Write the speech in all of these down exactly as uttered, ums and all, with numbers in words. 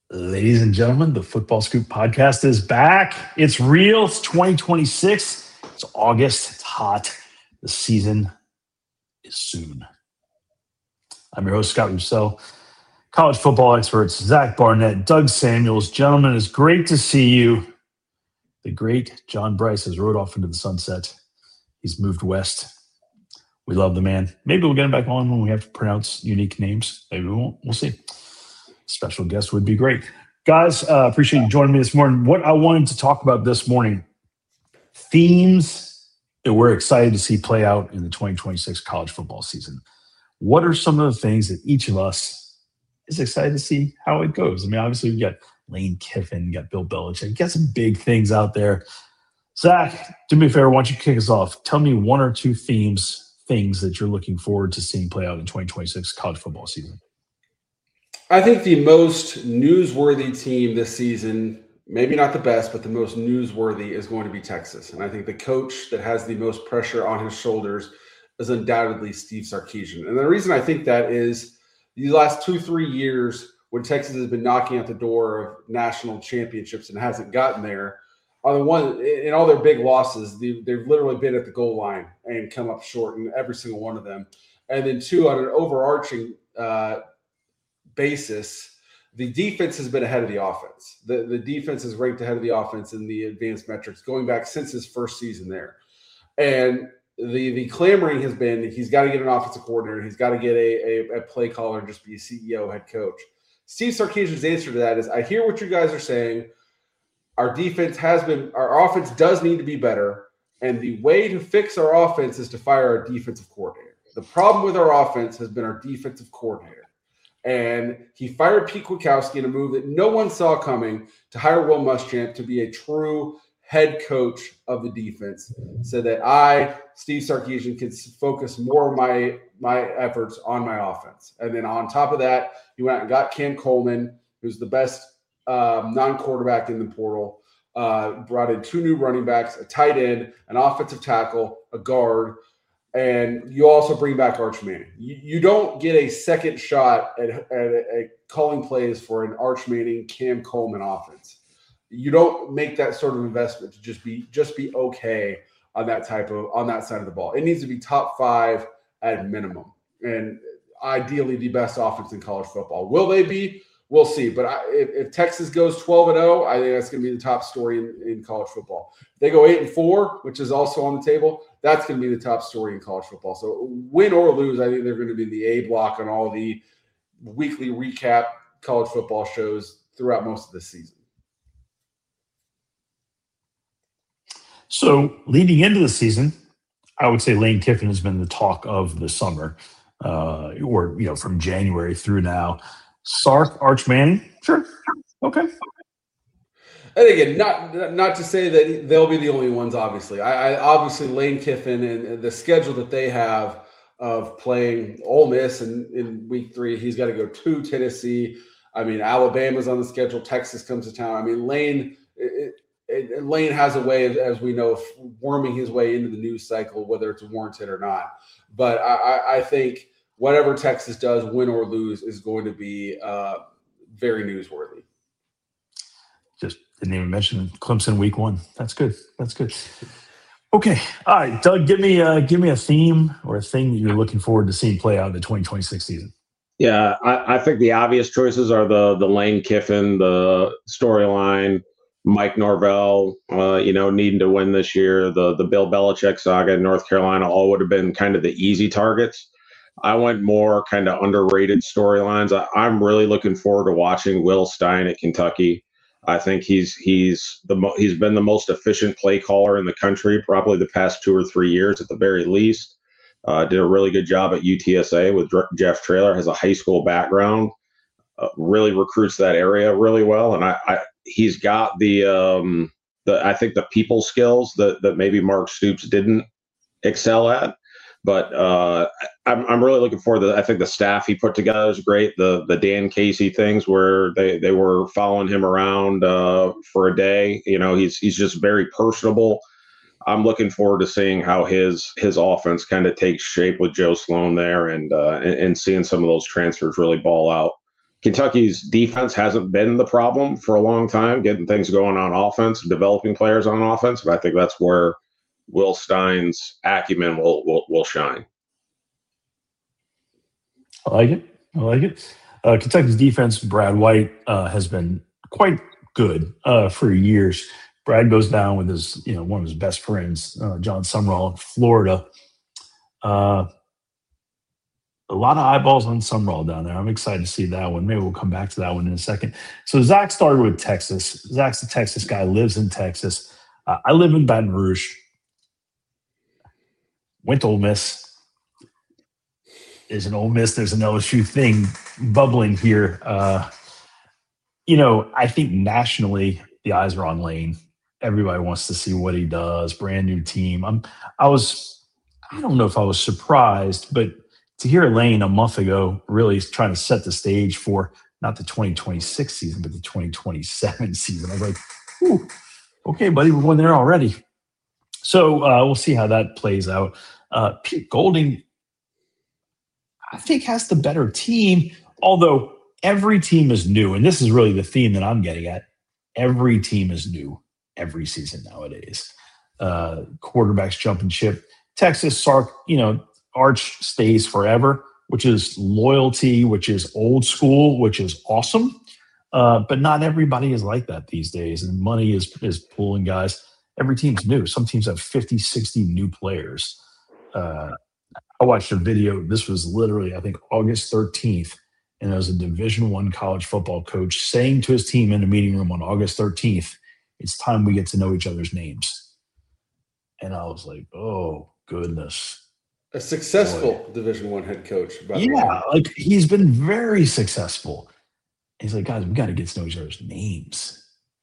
Ladies and gentlemen, the Football Scoop podcast is back. It's real. It's twenty twenty-six. It's August. It's hot. The season is soon. I'm your host, Scott Russell. College football experts, Zach Barnett, Doug Samuels. Gentlemen, it's great to see you. The great John Bryce has rode off into the sunset. He's moved west. We love the man. Maybe we'll get him back on when we have to pronounce unique names. Maybe we won't. We'll see. Special guest would be great. Guys, uh, appreciate you joining me this morning. What I wanted to talk about this morning, themes that we're excited to see play out in the twenty twenty-six college football season. What are some of the things that each of us is excited to see how it goes? I mean, obviously, we got Lane Kiffin, you got Bill Belichick, you got some big things out there. Zach, do me a favor, why don't you kick us off? Tell me one or two themes, things that you're looking forward to seeing play out in twenty twenty-six college football season. I think the most newsworthy team this season, maybe not the best, but the most newsworthy is going to be Texas. And I think the coach that has the most pressure on his shoulders is undoubtedly Steve Sarkisian. And the reason I think that is the last two, three years when Texas has been knocking at the door of national championships and hasn't gotten there, on the one in all their big losses, they've, they've literally been at the goal line and come up short in every single one of them. And then two, on an overarching uh, basis, the defense has been ahead of the offense. The, the defense is ranked ahead of the offense in the advanced metrics going back since his first season there. And the the clamoring has been he's got to get an offensive coordinator. He's got to get a, a, a play caller and just be a C E O, head coach. Steve Sarkisian's answer to that is, I hear what you guys are saying. Our defense has been – our offense does need to be better, and the way to fix our offense is to fire our defensive coordinator. The problem with our offense has been our defensive coordinator. And he fired Pete Kwiatkowski in a move that no one saw coming to hire Will Muschamp to be a true head coach of the defense so that I, Steve Sarkisian, can focus more of my, my efforts on my offense. And then on top of that, he went out and got Cam Coleman, who's the best um, non-quarterback in the portal, uh, brought in two new running backs, a tight end, an offensive tackle, a guard, and you also bring back Arch Manning. You, you don't get a second shot at, at, at calling plays for an Arch Manning, Cam Coleman offense. You don't make that sort of investment to just be just be okay on that type of on that side of the ball. It needs to be top five at minimum, and ideally the best offense in college football. Will they be? We'll see. But I, if, if Texas goes twelve and oh, I think that's going to be the top story in, in college football. If they go eight and four, which is also on the table, that's going to be the top story in college football. So win or lose, I think they're going to be in the A block on all the weekly recap college football shows throughout most of the season. So leading into the season, I would say Lane Kiffin has been the talk of the summer, uh, or you know, from January through now. Sark, Arch Manning, sure, okay. And again, not not to say that they'll be the only ones. Obviously, I, I obviously Lane Kiffin and, and the schedule that they have of playing Ole Miss in, in week three, he's got to go to Tennessee. I mean, Alabama's on the schedule. Texas comes to town. I mean, Lane. It, it, Lane has a way, of, as we know, of worming his way into the news cycle, whether it's warranted or not. But I, I think whatever Texas does, win or lose, is going to be uh, very newsworthy. Just didn't even mention Clemson week one. That's good. That's good. Okay. All right, Doug, give me uh, give me a theme or a thing that you're looking forward to seeing play out in the twenty twenty-six season. Yeah, I, I think the obvious choices are the the Lane Kiffin, the storyline, Mike Norvell, uh, you know, needing to win this year, the the Bill Belichick saga in North Carolina, all would have been kind of the easy targets. I went more kind of underrated storylines. I, I'm really looking forward to watching Will Stein at Kentucky. I think he's he's the mo- he's been the most efficient play caller in the country probably the past two or three years at the very least. Uh, did a really good job at U T S A with Dr- Jeff Traylor. Has a high school background. Uh, really recruits that area really well, and I, I he's got the um, the I think the people skills that that maybe Mark Stoops didn't excel at. But uh, I'm I'm really looking forward to. I think the staff he put together is great. The the Dan Casey things where they, they were following him around uh, for a day. You know, he's he's just very personable. I'm looking forward to seeing how his his offense kind of takes shape with Joe Sloan there, and, uh, and and seeing some of those transfers really ball out. Kentucky's defense hasn't been the problem for a long time, getting things going on offense, developing players on offense. But I think that's where Will Stein's acumen will will, will shine. I like it. I like it. Uh, Kentucky's defense, Brad White, uh, has been quite good uh, for years. Brad goes down with his, you know, one of his best friends, uh, John Sumrall in Florida. Uh, a lot of eyeballs on Sumrall down there. I'm excited to see that one. Maybe we'll come back to that one in a second. So Zach started with Texas. Zach's a Texas guy, lives in Texas. Uh, I live in Baton Rouge. Went to Ole Miss. There's an Ole Miss, there's an L S U thing bubbling here. Uh, you know, I think nationally the eyes are on Lane. Everybody wants to see what he does. Brand new team. I'm. I was. I don't know if I was surprised, but to hear Lane a month ago really trying to set the stage for not the twenty twenty-six season, but the twenty twenty-seven season, I was like, "Ooh, okay, buddy, we're going there already." So uh, we'll see how that plays out. Uh, Pete Golding, I think, has the better team, although every team is new. And this is really the theme that I'm getting at. Every team is new every season nowadays. Uh, quarterbacks jumping ship. Texas, Sark, you know, Arch stays forever, which is loyalty, which is old school, which is awesome. Uh, but not everybody is like that these days. And money is, is pulling guys. Every team's new. Some teams have fifty, sixty new players. Uh, I watched a video. This was literally, I think, August thirteenth, and it was a Division One college football coach saying to his team in a meeting room on August thirteenth, "It's time we get to know each other's names." And I was like, "Oh goodness!" A successful Boy. Division One head coach. By the yeah, way. like he's been very successful. He's like, "Guys, we got to get to know each other's names."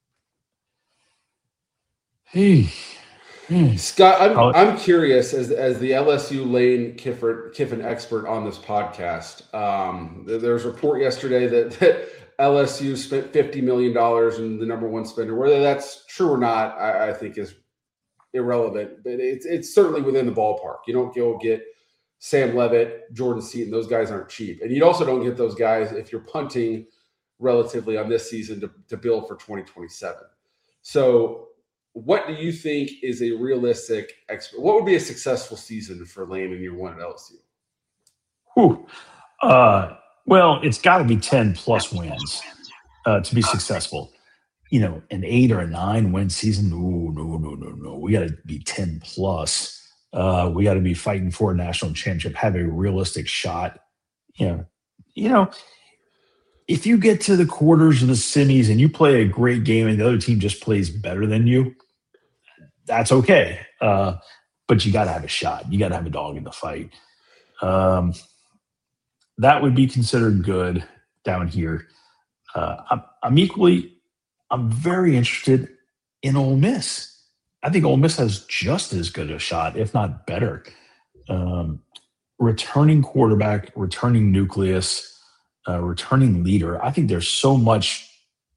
Hey. Hmm. Scott, I'm I'm curious as as the L S U Lane Kiffin, Kiffin expert on this podcast. Um, there was a report yesterday that, that L S U spent fifty million dollars and the number one spender. Whether that's true or not, I, I think is irrelevant. But it's it's certainly within the ballpark. You don't go get Sam Levitt, Jordan Seaton. Those guys aren't cheap, and you also don't get those guys if you're punting relatively on this season to, to build for twenty twenty-seven. So. What do you think is a realistic – what would be a successful season for Lane in year one at L S U? Whew. Uh, well, it's got to be ten-plus wins uh, to be successful. You know, an eight or a nine-win season, no, no, no, no, no. We got to be ten-plus. Uh, we got to be fighting for a national championship, have a realistic shot. You know, you know, if you get to the quarters of the semis and you play a great game and the other team just plays better than you, that's okay. Uh, but you got to have a shot. You got to have a dog in the fight. Um, that would be considered good down here. Uh, I'm, I'm equally, I'm very interested in Ole Miss. I think Ole Miss has just as good a shot, if not better. Um, returning quarterback, returning nucleus, uh, returning leader. I think there's so much.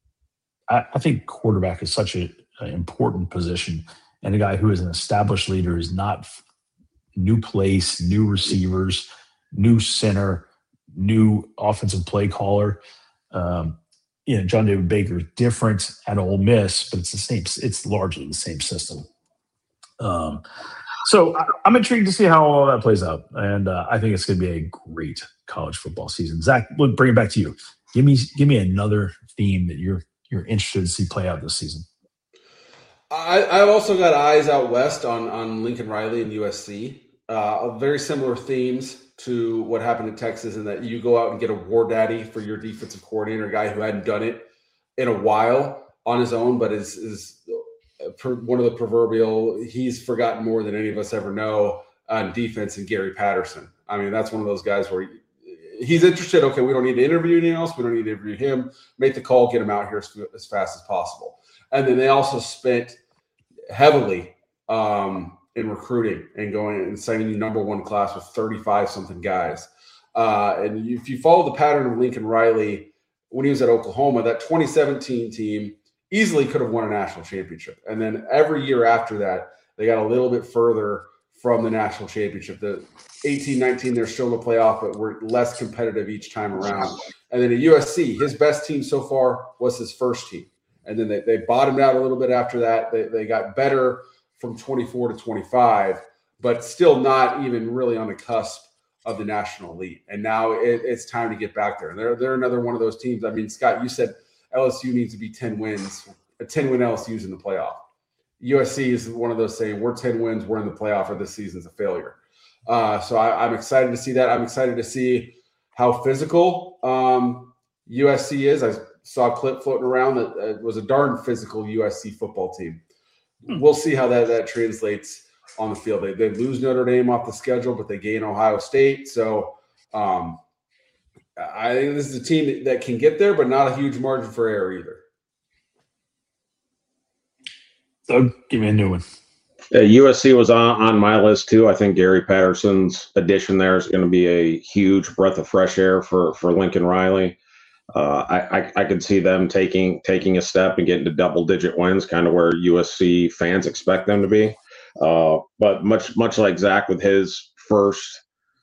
I, I think quarterback is such a, an important position. And a guy who is an established leader is not new place, new receivers, new center, new offensive play caller. Um, you know, John David Baker is different at Ole Miss, but it's the same. It's largely the same system. Um, so I, I'm intrigued to see how all that plays out, and uh, I think it's going to be a great college football season. Zach, we'll bring it back to you. Give me, give me another theme that you're you're interested to see play out this season. I, I've also got eyes out west on, on Lincoln Riley and U S C. Uh, very similar themes to what happened in Texas, in that you go out and get a war daddy for your defensive coordinator, a guy who hadn't done it in a while on his own, but is is one of the proverbial, he's forgotten more than any of us ever know on defense, and Gary Patterson. I mean, that's one of those guys where he, he's interested. Okay, we don't need to interview anyone else. We don't need to interview him. Make the call, get him out here as, as fast as possible. And then they also spent heavily um, in recruiting and going and signing the number one class with thirty-five something guys. Uh, and if you follow the pattern of Lincoln Riley when he was at Oklahoma, that twenty seventeen team easily could have won a national championship. And then every year after that, they got a little bit further from the national championship. The eighteen nineteen, they're still in the playoff, but we're less competitive each time around. And then at U S C, his best team so far was his first team. And then they, they bottomed out a little bit after that. They, they got better from twenty-four to twenty-five, but still not even really on the cusp of the national elite. And now it, it's time to get back there. And they're, they're another one of those teams. I mean, Scott, you said L S U needs to be ten wins. A ten-win L S U is in the playoff. U S C is one of those saying, we're ten wins, we're in the playoff, or this season's a failure. Uh, so I, I'm excited to see that. I'm excited to see how physical um, U S C is. I saw a clip floating around that uh, it was a darn physical U S C football team. We'll see how that, that translates on the field. They, they lose Notre Dame off the schedule, but they gain Ohio State. So um, I think this is a team that, that can get there, but not a huge margin for error either. Doug, give me a new one. Uh, U S C was on, on my list too. I think Gary Patterson's addition there is going to be a huge breath of fresh air for for Lincoln Riley. Uh, I, I I could see them taking taking a step and getting to double digit wins, kind of where U S C fans expect them to be. Uh, but much much like Zach with his first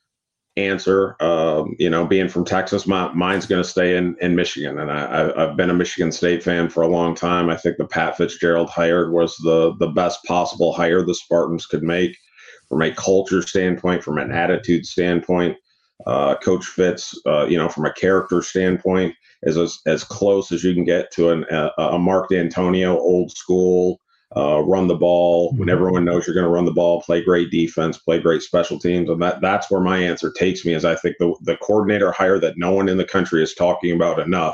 answer, um, you know, being from Texas, my mine's going to stay in in Michigan, and I, I've been a Michigan State fan for a long time. I think the Pat Fitzgerald hired was the the best possible hire the Spartans could make from a culture standpoint, from an attitude standpoint. Uh, Coach Fitz, uh, you know, from a character standpoint, is as, as close as you can get to an, a, a Mark D'Antonio, old school, uh, run the ball when everyone knows you're going to run the ball, play great defense, play great special teams. And that that's where my answer takes me, is I think the, the coordinator hire that no one in the country is talking about enough,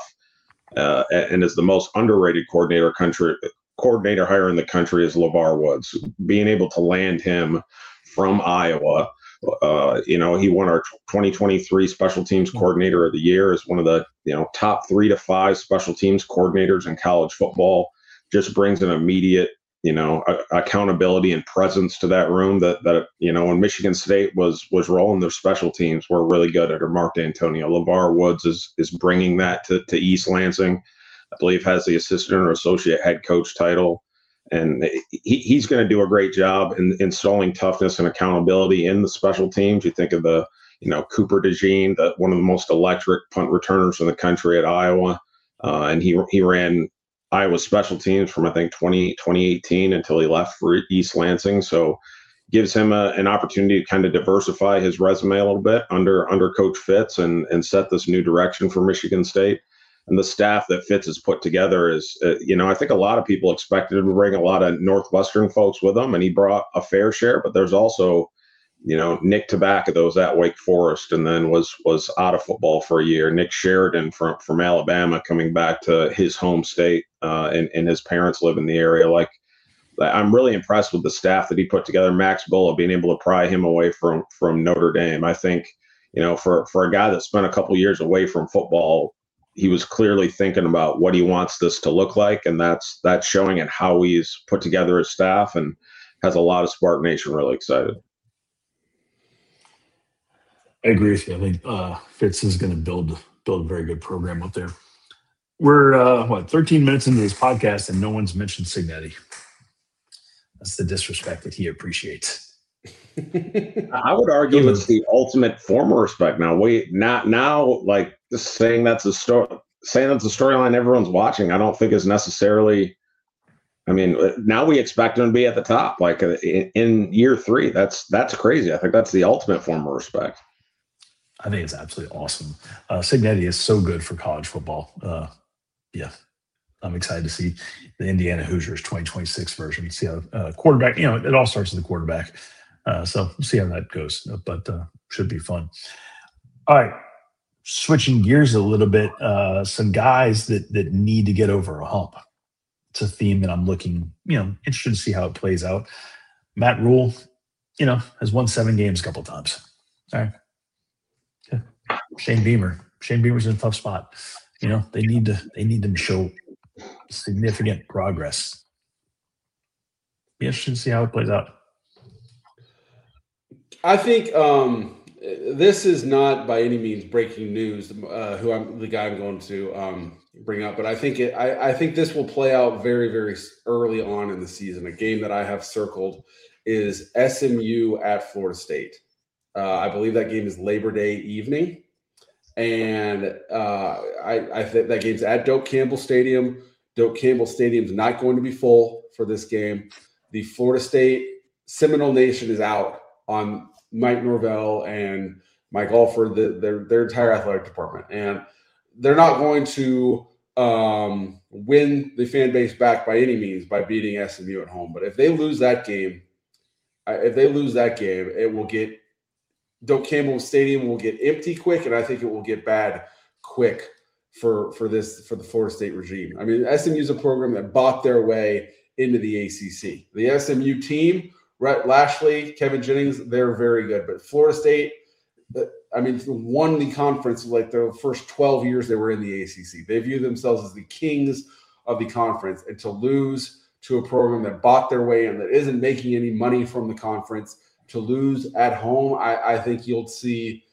uh, and is the most underrated coordinator country coordinator hire in the country, is LeVar Woods. Being able to land him from Iowa. Uh, you know, he won our twenty twenty-three Special Teams Coordinator of the Year, is one of the, you know, top three to five special teams coordinators in college football. Just brings an immediate, you know, a, accountability and presence to that room that, that, you know, when Michigan State was was rolling their special teams, were really good at, or Mark D'Antonio. LeVar Woods is is bringing that to, to East Lansing. I believe has the assistant or associate head coach title. And he, he's going to do a great job in installing toughness and accountability in the special teams. You think of the, you know, Cooper DeJean, the, one of the most electric punt returners in the country at Iowa. Uh, and he he ran Iowa special teams from, I think, twenty, twenty eighteen until he left for East Lansing. So gives him a, an opportunity to kind of diversify his resume a little bit under under Coach Fitz and, and set this new direction for Michigan State. And the staff that Fitz has put together is, uh, you know, I think a lot of people expected him to bring a lot of Northwestern folks with him, and he brought a fair share. But there's also, you know, Nick Tobacco that was at Wake Forest and then was was out of football for a year. Nick Sheridan from from Alabama coming back to his home state, uh, and, and his parents live in the area. Like, I'm really impressed with the staff that he put together. Max Bulla, being able to pry him away from from Notre Dame. I think, you know, for for a guy that spent a couple years away from football, he was clearly thinking about what he wants this to look like, and that's that's showing in how he's put together his staff, and has a lot of Spartan Nation really excited. I agree with you. I think uh, Fitz is going to build build a very good program up there. We're uh, what thirteen minutes into this podcast, and no one's mentioned Cignetti. That's the disrespect that he appreciates. I would argue it's the ultimate form of respect. Now, wait, not now, like just saying that's a story, saying that's a storyline everyone's watching, I don't think is necessarily. I mean, now we expect him to be at the top, like in, in year three. That's that's crazy. I think that's the ultimate form of respect. I think it's absolutely awesome. Uh, Cignetti is so good for college football. Uh, yeah, I'm excited to see the Indiana Hoosiers twenty twenty-six version. See how uh, quarterback. You know, it all starts with the quarterback. Uh, so we'll see how that goes, but uh, should be fun. All right, switching gears a little bit, uh, some guys that that need to get over a hump. It's a theme that I'm looking, you know, interested to see how it plays out. Matt Rule, you know, has won seven games a couple of times. All right. Yeah. Shane Beamer. Shane Beamer's in a tough spot. You know, they need to they need them to show significant progress. Be interested to see how it plays out. I think um, this is not by any means breaking news. Uh, who I'm the guy I'm going to um, bring up, but I think it. I, I think this will play out very, very early on in the season. A game that I have circled is S M U at Florida State. Uh, I believe that game is Labor Day evening. And uh, I, I think that game's at Doak Campbell Stadium. Doak Campbell Stadium's not going to be full for this game. The Florida State Seminole Nation is out on Mike Norvell and Mike Alford, the, their, their entire athletic department. And they're not going to um, win the fan base back by any means by beating S M U at home. But if they lose that game, if they lose that game, it will get Doak Campbell Stadium will get empty quick, and I think it will get bad quick for for this for the Florida State regime. I mean, S M U is a program that bought their way into the A C C. The S M U team, Rhett Lashley, Kevin Jennings, they're very good. But Florida State, I mean, won the conference like the first twelve years they were in the A C C. They view themselves as the kings of the conference, and to lose to a program that bought their way and that isn't making any money from the conference, to lose at home, I, I think you'll see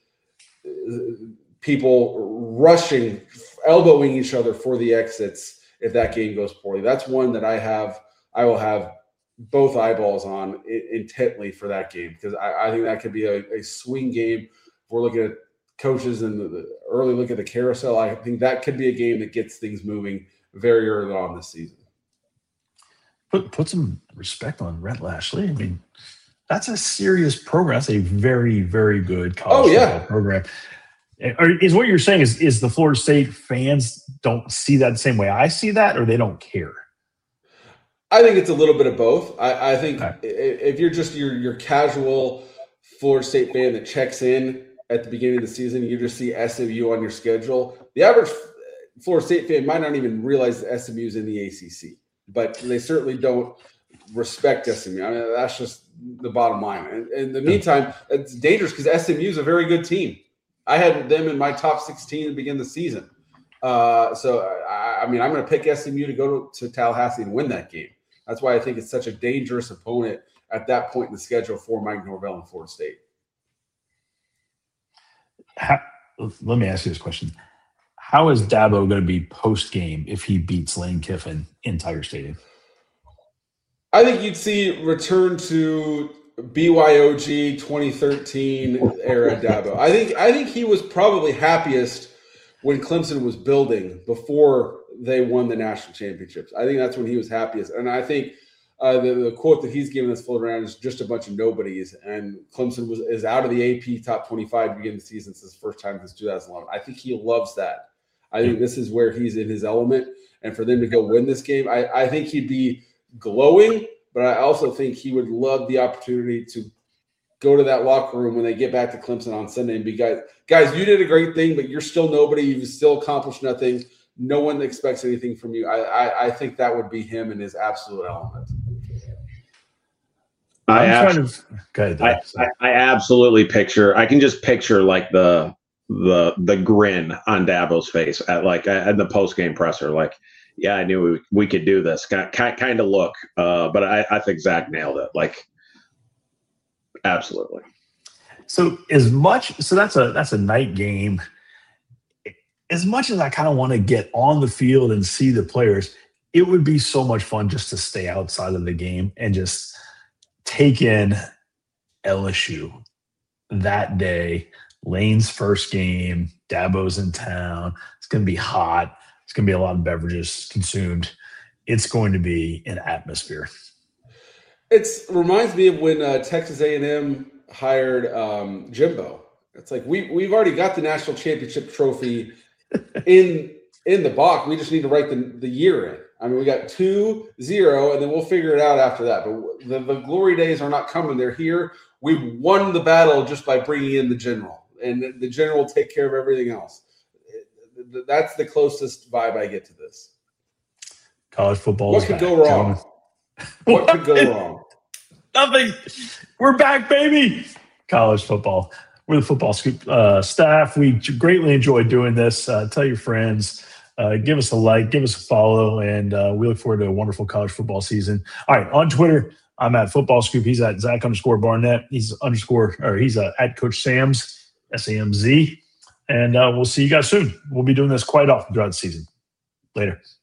people rushing, elbowing each other for the exits if that game goes poorly. That's one that I have, I will have both eyeballs on intently for that game, because I, I think that could be a, a swing game. If we're looking at coaches and the, the early look at the carousel, I think that could be a game that gets things moving very early on this season. Put put some respect on Rhett Lashley. I mean, that's a serious program. That's a very, very good college oh, yeah. football program. Or is what you're saying is, is the Florida State fans don't see that the same way I see that, or they don't care? I think it's a little bit of both. I, I think okay. if you're just your your casual Florida State fan that checks in at the beginning of the season, you just see S M U on your schedule. The average Florida State fan might not even realize that S M U is in the A C C, but they certainly don't respect S M U. I mean, that's just the bottom line. And, and in the meantime, it's dangerous because S M U is a very good team. I had them in my top sixteen to begin the season. Uh, so, I, I mean, I'm going to pick S M U to go to, to Tallahassee and win that game. That's why I think it's such a dangerous opponent at that point in the schedule for Mike Norvell and Florida State. How, let me ask you this question. How is Dabo going to be post-game if he beats Lane Kiffin in Tiger Stadium? I think you'd see return to B Y O G twenty thirteen era Dabo. I think I think he was probably happiest when Clemson was building before they won the national championships. I think that's when he was happiest. And I think uh, the, the quote that he's given us floating around is just a bunch of nobodies. And Clemson was is out of the A P top twenty-five beginning of the season since the first time since two thousand eleven. I think he loves that. I think this is where he's in his element. And for them to go win this game, I, I think he'd be glowing, but I also think he would love the opportunity to go to that locker room when they get back to Clemson on Sunday and be, guys, guys, you did a great thing, but you're still nobody. You've still accomplished nothing. No one expects anything from you. I, I, I think that would be him in his absolute element. I, I'm abs- trying to, I, I, I absolutely picture, I can just picture like the, the, the grin on Dabo's face at like at the post-game presser. Like, yeah, I knew we, we could do this kind, kind of look. Uh, but I, I think Zach nailed it. Like, absolutely. So as much, so that's a, that's a night game. As much as I kind of want to get on the field and see the players, it would be so much fun just to stay outside of the game and just take in L S U that day. Lane's first game, Dabo's in town. It's going to be hot. It's going to be a lot of beverages consumed. It's going to be an atmosphere. It reminds me of when uh, Texas A and M hired um, Jimbo. It's like we we've already got the national championship trophy in in the box. We just need to write the, the year in. I mean, we got two zero, and then we'll figure it out after that. But the, the glory days are not coming. They're here. We won the battle just by bringing in the general, and the, the general will take care of everything else. That's the closest vibe I get to this. College football. What could back, go wrong? What could go wrong? Nothing. We're back, baby. College football. We're the Football Scoop uh, staff. We greatly enjoy doing this. Uh, tell your friends. Uh, give us a like. Give us a follow. And uh, we look forward to a wonderful college football season. All right. On Twitter, I'm at Football Scoop. He's at Zach underscore Barnett. He's underscore, or he's uh, at Coach Sam's, S A M Z. And uh, we'll see you guys soon. We'll be doing this quite often throughout the season. Later.